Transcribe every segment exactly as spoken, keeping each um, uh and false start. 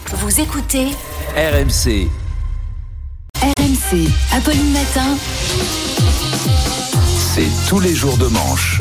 Vous écoutez R M C. R M C, Apolline Matin. C'est tous les jours de manche.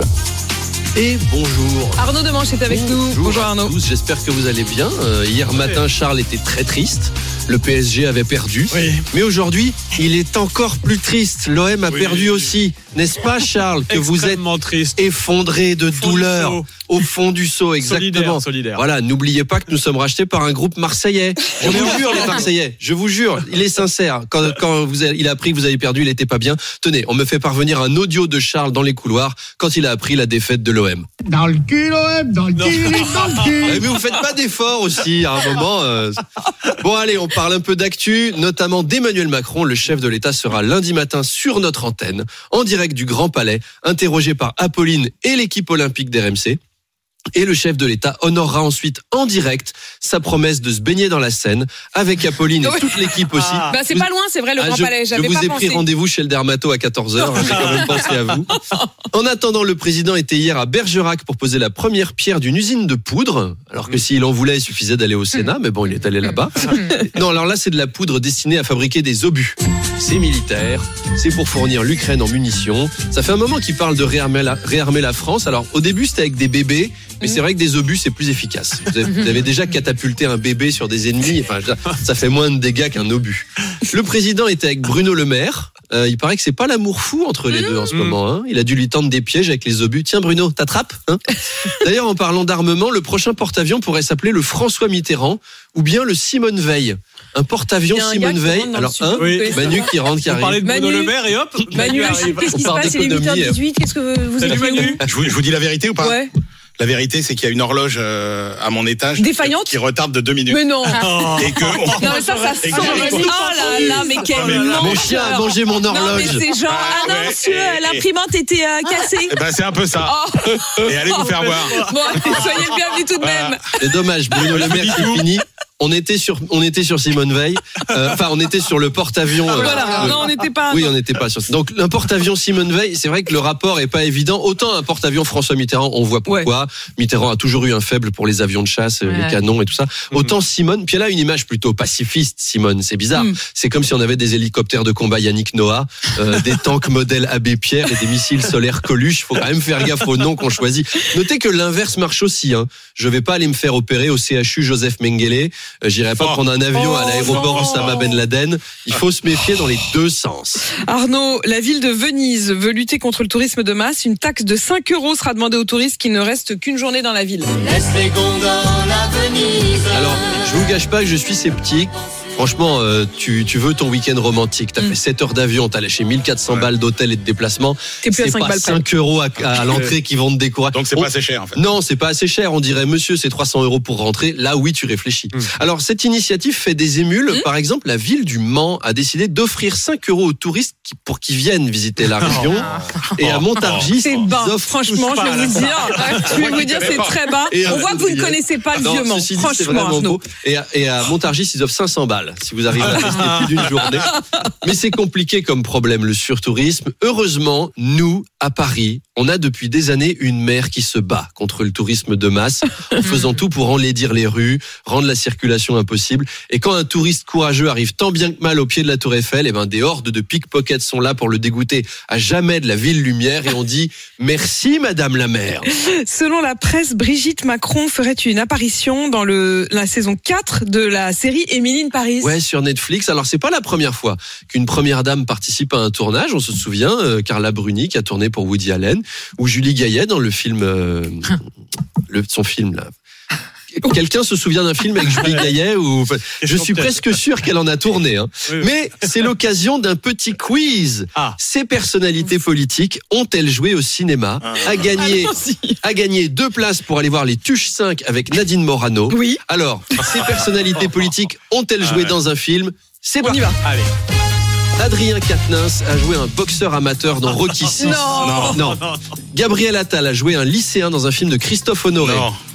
Et bonjour. Arnaud Demanche est avec bonjour nous. Bonjour à Arnaud. tous, j'espère que vous allez bien. Euh, hier matin, Charles était très triste. Le P S G avait perdu. Oui. Mais aujourd'hui, il est encore plus triste. L'O M a Oui. perdu aussi. N'est-ce pas, Charles, que vous êtes triste. effondré de fond douleur du seau. au fond du seau, exactement. Solidaire, solidaire. Voilà, n'oubliez pas que nous sommes rachetés par un groupe marseillais. Je vous jure, les Marseillais, je vous jure, il est sincère. Quand, quand vous avez, il a appris que vous avez perdu, il n'était pas bien. Tenez, on me fait parvenir un audio de Charles dans les couloirs quand il a appris la défaite de l'O M. Dans le cul, l'O M, dans le cul, dans le cul. Ouais, mais vous faites pas d'efforts aussi à un moment. Euh... Bon allez, on parle un peu d'actu, notamment d'Emmanuel Macron. Le chef de l'État sera lundi matin sur notre antenne, en direct du Grand Palais, interrogé par Apolline et l'équipe olympique d'R M C. Et le chef de l'État honorera ensuite en direct sa promesse de se baigner dans la Seine avec Apolline et toute l'équipe aussi. Ah. Bah, c'est pas loin, c'est vrai, le Ah, Grand je, Palais. J'avais je vous pas ai pensé. pris rendez-vous chez le dermato à quatorze heures. J'ai quand même pensé à vous. En attendant, le président était hier à Bergerac pour poser la première pierre d'une usine de poudre. Alors que s'il en voulait, il suffisait d'aller au Sénat. Mais bon, il est allé là-bas. Non, alors là, c'est de la poudre destinée à fabriquer des obus. C'est militaire. C'est pour fournir l'Ukraine en munitions. Ça fait un moment qu'il parle de réarmer la, réarmer la France. Alors, au début, c'était avec des bébés. Mais c'est vrai que des obus, c'est plus efficace. Vous avez, vous avez déjà catapulté un bébé sur des ennemis. Enfin, ça fait moins de dégâts qu'un obus. Le président était avec Bruno Le Maire. Euh, il paraît que c'est pas l'amour fou entre les deux en ce Mmh. moment. Hein. Il a dû lui tendre des pièges avec les obus. Tiens Bruno, t'attrapes hein. D'ailleurs, en parlant d'armement, le prochain porte-avions pourrait s'appeler le François Mitterrand ou bien le Simone Veil. Un porte-avions Il y a un Simone gars qui Veil. rentre dans Alors, le studio. un, Oui. Manu qui rentre, qui On parlait arrive. de Bruno Manu. Le Maire et hop, Manu, arrive. qu'est-ce qui On se parle passe? Il est huit heures d'économie, dix-huit. Qu'est-ce que vous Salut écrivez Manu. où? Je vous, je vous dis la vérité ou pas? Ouais. La vérité, c'est qu'il y a une horloge euh, à mon étage Défaillante qui retarde de deux minutes. Mais non. Et que on- Non, mais ça, ça Et sent. que- Oh là là, mais quel mais- menteur. Mon chien a mangé mon Non, mais horloge. c'est genre, Ah, ah non, ouais. monsieur, l'imprimante était euh, cassée. Eh ben, c'est un peu ça. Oh. Et allez vous faire voir. Bon, soyez le bienvenu tout de Voilà. même. C'est dommage, Bruno Le Maire, c'est fini. On était sur, on était sur Simone Veil. Euh, Enfin, on était sur le porte-avions. euh, Voilà, de- non, on n'était pas. Oui, on n'était pas sur. Donc, un porte-avions Simone Veil, c'est vrai que le rapport est pas évident. Autant un porte-avions François Mitterrand, on voit pourquoi. Mitterrand a toujours eu un faible pour les avions de chasse, Ouais. les canons et tout ça. Autant Simone, puis elle a une image plutôt pacifiste, Simone. C'est bizarre. Mm. C'est comme si on avait des hélicoptères de combat Yannick Noah, euh, des tanks modèle Abbé Pierre et des missiles solaires Coluche. Faut quand même faire gaffe au nom qu'on choisit. Notez que l'inverse marche aussi, hein. Je vais pas aller me faire opérer au C H U Joseph Mengele. Euh, J'irai pas Oh. prendre un avion Oh, à l'aéroport non. Osama Ben Laden. Il faut se méfier dans les deux sens. Arnaud, la ville de Venise veut lutter contre le tourisme de masse. Une taxe de cinq euros sera demandée aux touristes qui ne restent qu'une journée dans la ville. Alors, je vous gâche pas que je suis sceptique. Franchement, euh, tu, tu veux ton week-end romantique. T'as Mm. fait sept heures d'avion, t'as lâché mille quatre cents Ouais. balles d'hôtel et de déplacement. T'es plus à C'est cinq pas balles près. cinq euros à, à l'entrée qui vont te décourager. Donc c'est On- pas assez cher en fait. Non, c'est pas assez cher. On dirait, monsieur, c'est trois cents euros pour rentrer. Là, oui, tu réfléchis. Mm. Alors, cette initiative fait des émules. Mm. Par exemple, la ville du Mans a décidé d'offrir cinq euros aux touristes qui- pour qu'ils viennent visiter la région. Et à Montargis, C'est ils bas, offrent- franchement, je vais vous dire. Je vais vous dire, c'est très bas. Et, euh, On voit que vous ne connaissez pas le Non, vieux Mans. ceci dit, c'est Franchement, vraiment Arnaud. beau. Et à, et à Montargis, ils offrent cinq cents balles si vous arrivez à rester plus d'une journée. Mais c'est compliqué comme problème, le surtourisme. Heureusement, nous, à Paris, on a depuis des années une maire qui se bat contre le tourisme de masse en faisant tout pour enlaidir les rues, rendre la circulation impossible. Et quand un touriste courageux arrive tant bien que mal au pied de la Tour Eiffel, eh ben, des hordes de pickpockets sont là pour le dégoûter à jamais de la ville lumière et on dit merci madame la maire. Selon la presse, Brigitte Macron ferait une apparition dans le, la saison quatre de la série Emily in Paris. Ouais, sur Netflix. Alors, c'est pas la première fois qu'une première dame participe à un tournage. On se souvient, euh, Carla Bruni qui a tourné pour Woody Allen, ou Julie Gaillet dans le film, euh, le, son film là. Quelqu'un se souvient d'un film avec Julie Gaillet ou je suis presque sûr qu'elle en a tourné. Hein. Oui, oui. Mais c'est l'occasion d'un petit quiz. Ah. Ces personnalités politiques ont-elles joué au cinéma? A gagné, Allons-y. a gagné deux places pour aller voir les Tuches cinq avec Nadine Morano. Oui, Alors, ces personnalités politiques ont-elles joué Ah ouais. dans un film? C'est on parti. y va. Allez. Adrien Quatennens a joué un boxeur amateur dans Rocky six. Non. Non. Gabriel Attal a joué un lycéen dans un film de Christophe Honoré. Non.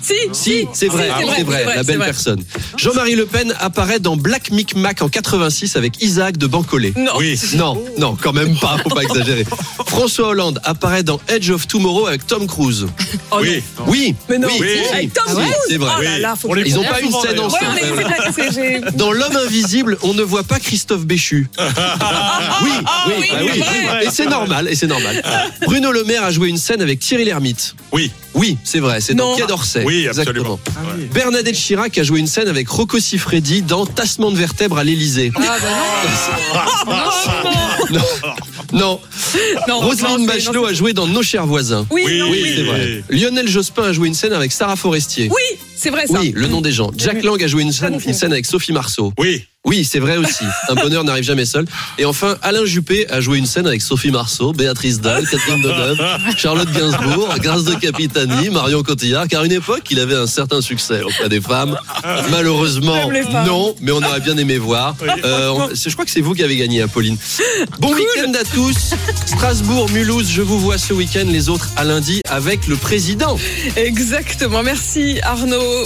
Si, Si, c'est vrai, Si, c'est vrai, la c'est belle vrai. personne. Jean-Marie Le Pen apparaît dans Black Micmac en quatre-vingt-six avec Isaac de Bancolé. Non. Oui. Non, non, quand même pas, faut pas exagérer. François Hollande apparaît dans Edge of Tomorrow avec Tom Cruise. Oh, Oui. Oui, Mais non, oui, Oui. si, avec Tom si, Cruise. c'est vrai. Oh là là, faut que Ils je- ont pas une scène Ouais, ensemble. on est- c'est vrai, c'est- j'ai- Dans L'Homme Invisible, on ne voit pas Christophe Béchu. Oui, oui, ah oui, oui, ah oui, c'est oui. vrai. Et c'est normal, et c'est normal. Bruno Le Maire a joué une scène avec Thierry Lhermitte. Oui. Oui, c'est vrai, c'est dans Non. Quai d'Orsay. Oui, absolument. Exactement. Bernadette Chirac a joué une scène avec Rocco Siffredi dans Tassement de vertèbres à l'Élysée. Ah bah non. Non, non. Non, Roselyne non, Bachelot non, a joué dans Nos chers voisins. Oui, Oui, non, Oui, oui. c'est vrai. Lionel Jospin a joué une scène avec Sarah Forestier. Oui, c'est vrai ça. Oui, le nom des gens. Jack Lang a joué une scène, une scène avec Sophie Marceau. Oui. Oui, c'est vrai aussi. Un bonheur n'arrive jamais seul. Et enfin, Alain Juppé a joué une scène avec Sophie Marceau, Béatrice Dalle, Catherine Deneuve, Charlotte Gainsbourg, Grâce de Capitani, Marion Cotillard. Car à une époque, il avait un certain succès auprès des femmes. Malheureusement, J'aime les femmes. non, mais on aurait bien aimé voir. Euh, on- c'est- je crois que c'est vous qui avez gagné, Apolline. Bon week-end à tous. Strasbourg, Mulhouse, je vous vois ce week-end. Les autres à lundi avec le président. Exactement. Merci Arnaud.